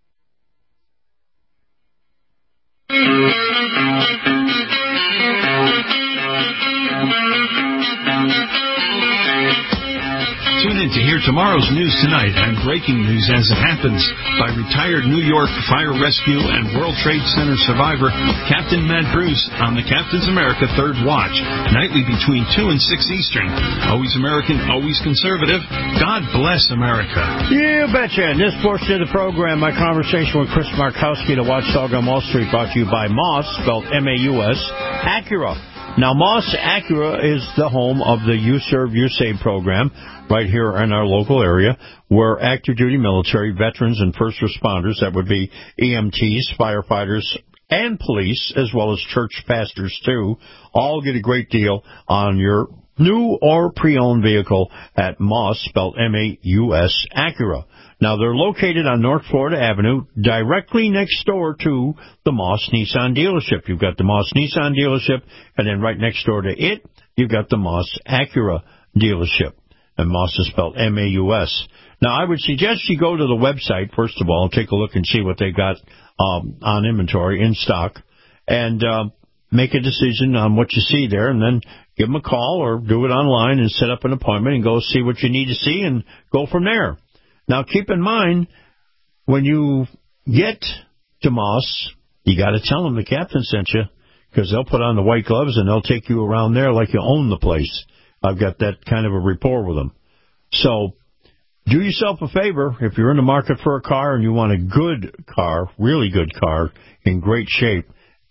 Tune in to hear tomorrow's news tonight and breaking news as it happens by retired New York Fire Rescue and World Trade Center survivor Captain Matt Bruce on the Captain's America Third Watch, nightly between two and six Eastern. Always American, always conservative. God bless America. You betcha. In this portion of the program, my conversation with Chris Markowski, the watchdog on Wall Street, brought to you by Moss, spelled M A U S, Acura. Now, Moss Acura is the home of the You Serve, You Save program right here in our local area, where active duty military, veterans, and first responders, that would be E M Ts, firefighters, and police, as well as church pastors, too, all get a great deal on your new or pre-owned vehicle at Moss, spelled M A U S, Acura. Now, they're located on North Florida Avenue, directly next door to the Moss Nissan dealership. You've got the Moss Nissan dealership, and then right next door to it, you've got the Moss Acura dealership. And Moss is spelled M A U S. Now, I would suggest you go to the website, first of all, and take a look and see what they got um, on inventory, in stock, and uh, make a decision on what you see there, and then give them a call or do it online and set up an appointment and go see what you need to see and go from there. Now, keep in mind, when you get to Moss, you got to tell them the captain sent you, because they'll put on the white gloves and they'll take you around there like you own the place. I've got that kind of a rapport with them. So do yourself a favor. If you're in the market for a car and you want a good car, really good car, in great shape,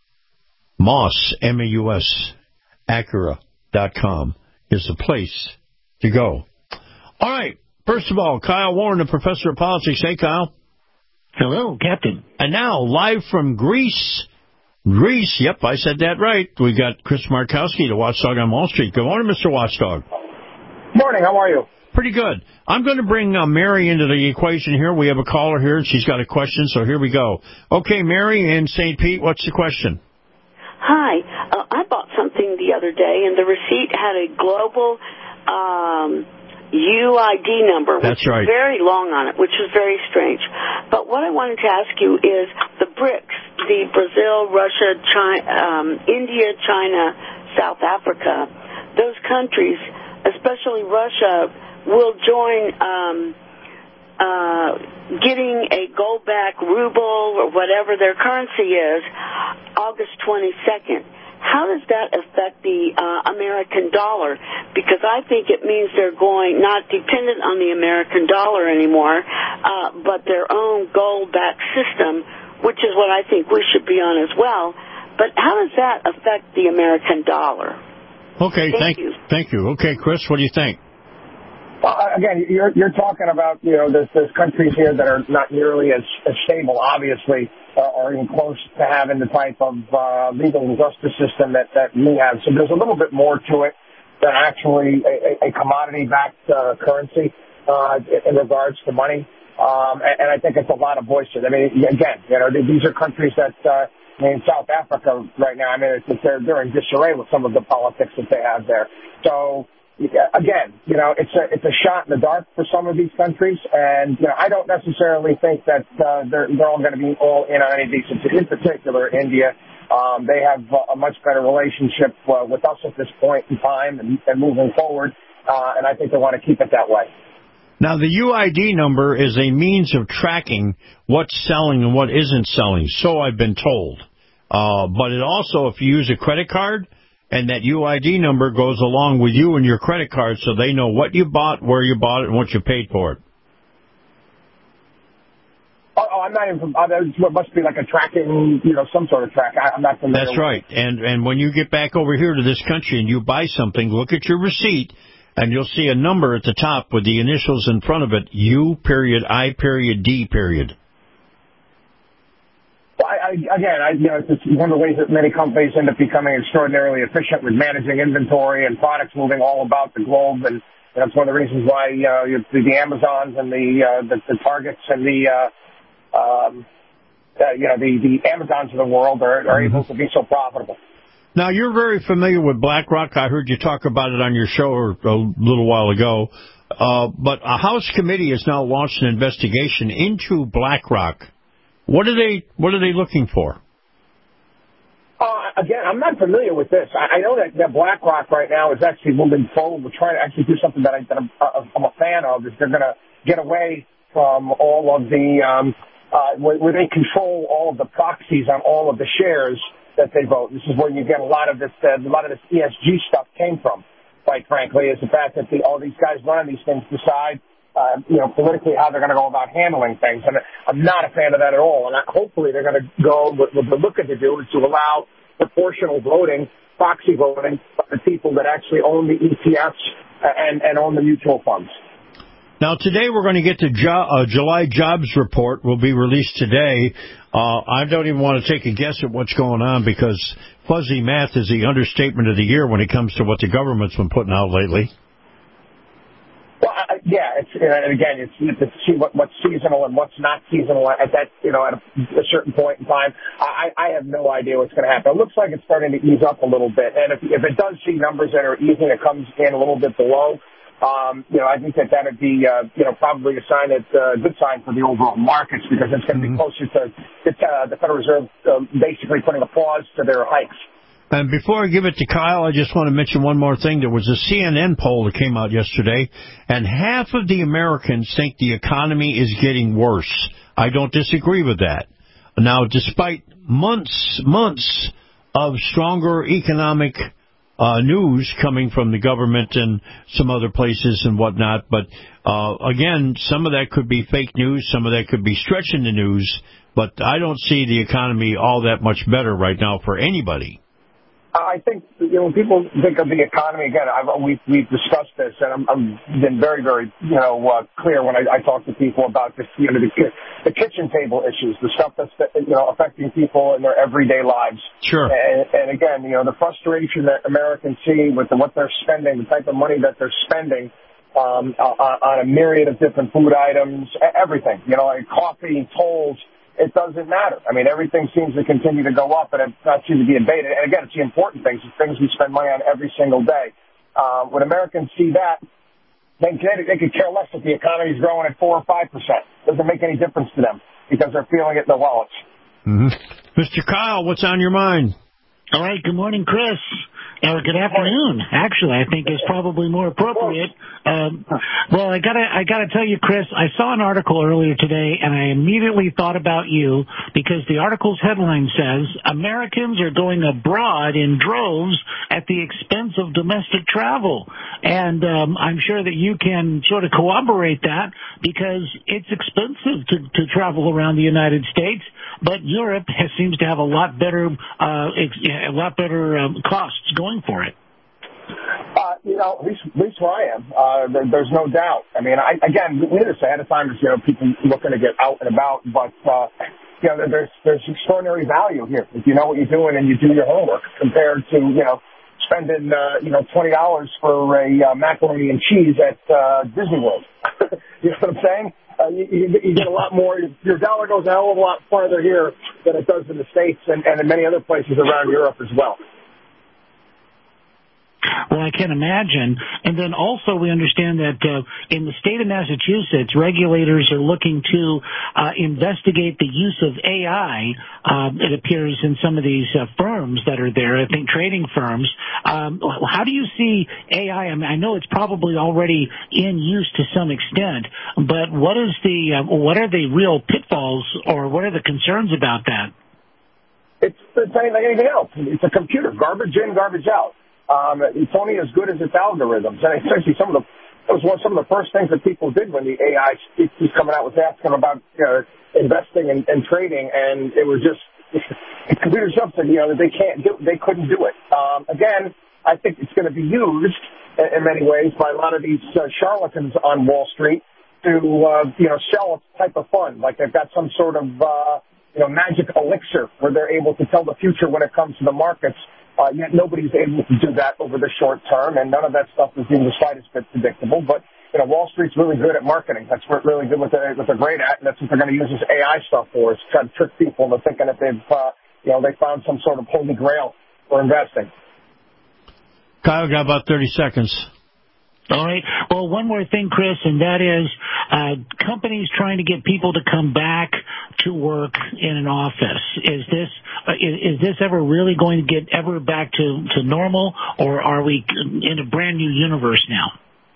Moss, M A U S, Acura dot com is the place to go. All right. First of all, Kyle Warren, the professor of politics. Hey, Kyle. Hello, Captain. And now, live from Greece. Greece, yep, I said that right. We got Chris Markowski, the Watchdog on Wall Street. Good morning, Mister Watchdog. Morning, how are you? Pretty good. I'm going to bring uh, Mary into the equation here. We have a caller here, and she's got a question, so here we go. Okay, Mary in Saint Pete, what's the question? Hi. Uh, I bought something the other day, and the receipt had a global um, U I D number, which That's right. was very long on it, which was very strange. But what I wanted to ask you is the BRICS, the Brazil, Russia, China, um, India, China, South Africa, those countries, especially Russia, will join um, uh, getting a gold-backed ruble or whatever their currency is August twenty-second. How does that affect the uh, American dollar? Because I think it means they're going not dependent on the American dollar anymore, uh, but their own gold-backed system, which is what I think we should be on as well. But how does that affect the American dollar? Okay, thank, thank you. Thank you. Okay, Chris, what do you think? Well, again, you're you're talking about, you know, there's, there's countries here that are not nearly as, as stable, obviously, uh, or even close to having the type of uh, legal and justice system that, that we have. So there's a little bit more to it than actually a, a commodity-backed uh, currency uh, in regards to money. Um, and, and I think it's a lot of voices. I mean, again, you know, these are countries that, uh, I mean, South Africa right now, I mean, it's, it's, they're, they're in disarray with some of the politics that they have there. So, again, you know, it's a it's a shot in the dark for some of these countries, and you know, I don't necessarily think that uh, they're they're all going to be all in on any of these. In particular, India, um, they have a much better relationship uh, with us at this point in time and, and moving forward, uh, and I think they want to keep it that way. Now, the U I D number is a means of tracking what's selling and what isn't selling, so I've been told. Uh, but it also, if you use a credit card, and that U I D number goes along with you and your credit card so they know what you bought, where you bought it, and what you paid for it. Oh, oh I'm not even, uh, it must be like a tracking, you know, some sort of track. I, I'm not familiar. That's right. And, and when you get back over here to this country and you buy something, look at your receipt, and you'll see a number at the top with the initials in front of it, U period, I period, D period. Well, I, I, again, I, you know, it's one of the ways that many companies end up becoming extraordinarily efficient with managing inventory and products moving all about the globe, and that's one of the reasons why you know, you, the Amazons and the, uh, the the Targets and the uh, um, uh, you know the, the Amazons of the world are, are able to be so profitable. Now, you're very familiar with BlackRock. I heard you talk about it on your show a little while ago. Uh, but a House committee has now launched an investigation into BlackRock. What are they What are they looking for? Uh, again, I'm not familiar with this. I, I know that, that BlackRock right now is actually moving forward. We're trying to actually do something that, I, that I'm, uh, I'm a fan of. Is they're going to get away from all of the um, uh, where, where they control all of the proxies on all of the shares that they vote. This is where you get a lot of this. Uh, a lot of this E S G stuff came from. Quite frankly, is the fact that the, all these guys running these things decide. Uh, you know, politically how they're going to go about handling things. And I'm not a fan of that at all. And I, hopefully they're going to go, what, what they're looking to do is to allow proportional voting, proxy voting, by the people that actually own the E T Fs and, and own the mutual funds. Now, today we're going to get the jo- uh, July jobs report will be released today. Uh, I don't even want to take a guess at what's going on because fuzzy math is the understatement of the year when it comes to what the government's been putting out lately. Well, uh, yeah, it's, and again, it's, you have to see what, what's seasonal and what's not seasonal at that, you know, at a, a certain point in time. I, I have no idea what's going to happen. It looks like it's starting to ease up a little bit. And if, if it does see numbers that are easing, it comes in a little bit below, um, you know, I think that that would be, uh, you know, probably a sign that, uh, good sign for the overall markets because it's going to be closer to, to uh, the Federal Reserve uh, basically putting a pause to their hikes. And before I give it to Kyle, I just want to mention one more thing. There was a C N N poll that came out yesterday, and half of the Americans think the economy is getting worse. I don't disagree with that. Now, despite months, months of stronger economic uh, news coming from the government and some other places and whatnot, but uh, again, some of that could be fake news, some of that could be stretching the news, but I don't see the economy all that much better right now for anybody. I think, you know, when people think of the economy, again, I've, we've, we've discussed this, and I'm, I'm been very, very, you know, uh, clear when I, I talk to people about this, you know, the, the kitchen table issues, the stuff that's, you know, affecting people in their everyday lives. Sure. And, and again, you know, the frustration that Americans see with the, what they're spending, the type of money that they're spending, um, on, on a myriad of different food items, everything, you know, like coffee, tolls. It doesn't matter. I mean, everything seems to continue to go up, and it not seem to be abated. And again, it's the important things, the things we spend money on every single day. Uh, when Americans see that, they, they could care less if the economy's growing at four or five percent. Doesn't make any difference to them because they're feeling it in their wallets. Mm-hmm. Mister Kyle, what's on your mind? All right. Good morning, Chris. Or good afternoon, actually, I think is probably more appropriate. Um, well, I gotta, I gotta tell you, Chris, I saw an article earlier today, and I immediately thought about you because the article's headline says Americans are going abroad in droves at the expense of domestic travel, and um, I'm sure that you can sort of corroborate that because it's expensive to, to travel around the United States, but Europe has, seems to have a lot better, uh, a lot better um, costs going for it. Uh, you know, at least, at least where I am, uh, there, there's no doubt. I mean, I, again, we knew this ahead of time, you know, people looking to get out and about, but, uh, you know, there's, there's extraordinary value here if you know what you're doing and you do your homework compared to, you know, spending, uh, you know, twenty dollars for a uh, macaroni and cheese at, uh, Disney World. You know what I'm saying? Uh, you, you, you get a lot more, your dollar goes a hell of a lot farther here than it does in the States and, and in many other places around Europe as well. Well, I can imagine. And then also we understand that uh, in the state of Massachusetts, regulators are looking to uh, investigate the use of A I. Uh, it appears in some of these uh, firms that are there, I think trading firms. Um, how do you see A I? I mean, I know it's probably already in use to some extent, but what is the uh, what are the real pitfalls or what are the concerns about that? It's the same like anything else. It's a computer, garbage in, garbage out. Um, it's only as good as its algorithms. And essentially some of the, that was one, some of the first things that people did when the A I was coming out was asking about, you know, investing and, and trading. And it was just, computers just said, you know, that they can't do, they couldn't do it. Um, again, I think it's going to be used in, in many ways by a lot of these uh, charlatans on Wall Street to, uh, you know, sell a type of fund. Like they've got some sort of, uh, you know, magic elixir where they're able to tell the future when it comes to the markets. Uh, yet nobody's able to do that over the short term, and none of that stuff is even the slightest bit predictable. But, you know, Wall Street's really good at marketing. That's what really good what they're, what they're great at, and that's what they're going to use this A I stuff for, is to try to trick people into thinking that they've, uh, you know, they found some sort of holy grail for investing. Kyle, got about thirty seconds. All right. Well, one more thing, Chris, and that is uh, companies trying to get people to come back to work in an office. Is this uh, is, is this ever really going to get ever back to, to normal, or are we in a brand new universe now?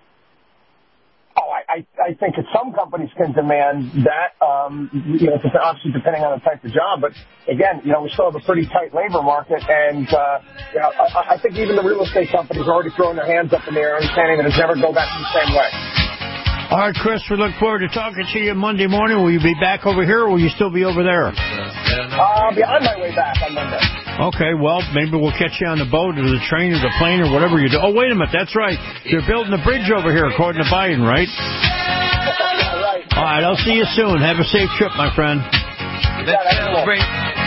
Oh, I, I think that some companies can demand that, um, you know, obviously depending on the type of job. But again, you know, we still have a pretty tight labor market, and uh, you know, I, I think even the real estate companies are already throwing their hands up in the air, understanding that it's never go back to the same way. All right, Chris, we look forward to talking to you Monday morning. Will you be back over here, or will you still be over there? Uh, I'll be on my way back on Monday. Okay, well, maybe we'll catch you on the boat or the train or the plane or whatever you do. Oh, wait a minute, that's right. They're building a bridge over here, according to Biden, right? Right. All right, I'll see you soon. Have a safe trip, my friend. Let's celebrate.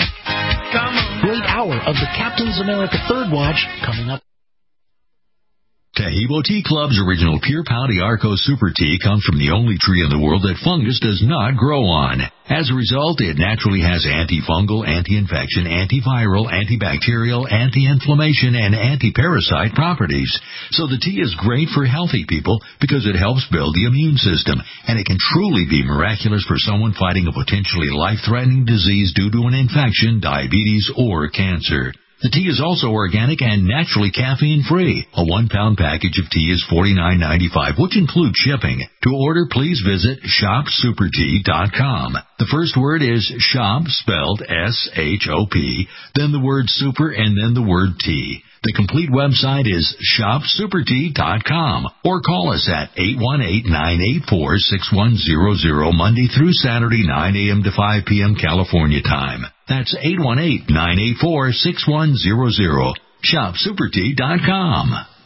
Great hour of the Captain's America Third Watch coming up. Taheebo Tea Club's original Pure Pau D'Arco Super Tea comes from the only tree in the world that fungus does not grow on. As a result, it naturally has antifungal, anti-infection, antiviral, antibacterial, anti-inflammation, and anti-parasite properties. So the tea is great for healthy people because it helps build the immune system, and it can truly be miraculous for someone fighting a potentially life-threatening disease due to an infection, diabetes, or cancer. The tea is also organic and naturally caffeine-free. A one-pound package of tea is forty-nine ninety-five, which includes shipping. To order, please visit shop super tea dot com. The first word is shop, spelled S H O P, then the word super, and then the word tea. The complete website is shop super tea dot com, or call us at eight one eight, nine eight four, six one zero zero Monday through Saturday, nine a.m. to five p.m. California time. That's eight one eight, nine eight four, six one zero zero. shop super tea dot com.